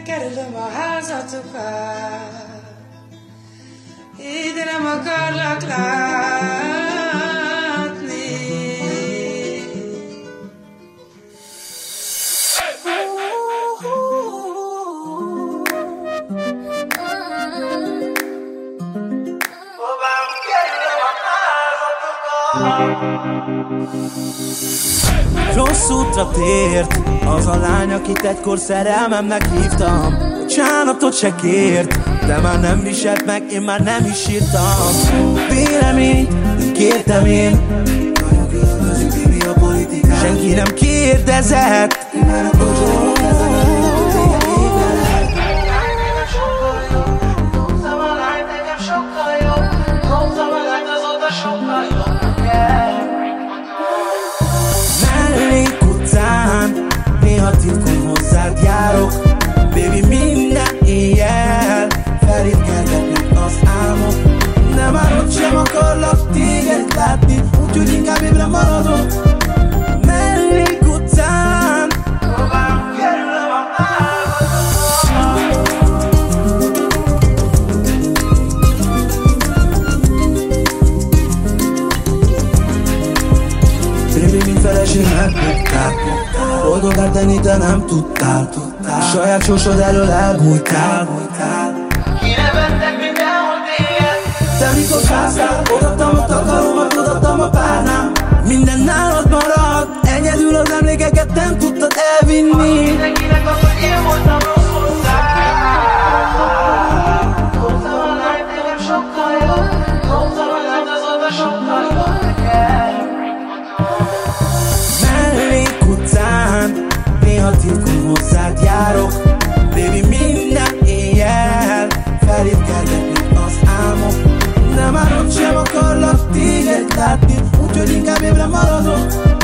kerülöm a házatokat. Ide nem akarlak látni. Rossz útra tért az a lány, akit egykor szerelmemnek hívtam. Bocsánatot se kért, de már nem viselt meg, én már nem is írtam. Véleményt kértem én, nagyon különbözik mi a politikán. Senki nem kérdezett. Mellék utcán néha titkon hozzád járok. Baby, minden éjjel felét kergetnek az álmok. De már ott sem akarlak téged látni, úgyhogy inkább ébren maradok. Mellék utcán próbálom kerülöm a Baby, mint feleség megbújtál, boldogát tenni te nem tudtál. Saját sorsod elől elbújtál. Kinevettek mindenhol téged. Te mikor fáztál, odaadtam a takaromat, odaadtam a párnám. Minden nálad marad, egyedül az emlékeket nem tudtad elvinni. Mindenkinek az, hogy én voltam rossz hozzá. Hoztam a lányt, nekem sokkal jobb. Hoztam a lányt, azóta sokkal jobb nekem. Mellék utcán néha titkon hozzád járok. Baby, minden éjjel felét kergetnek az álmok. De már ott sem akarlak téged látni, úgyhogy inkább ébren maradok.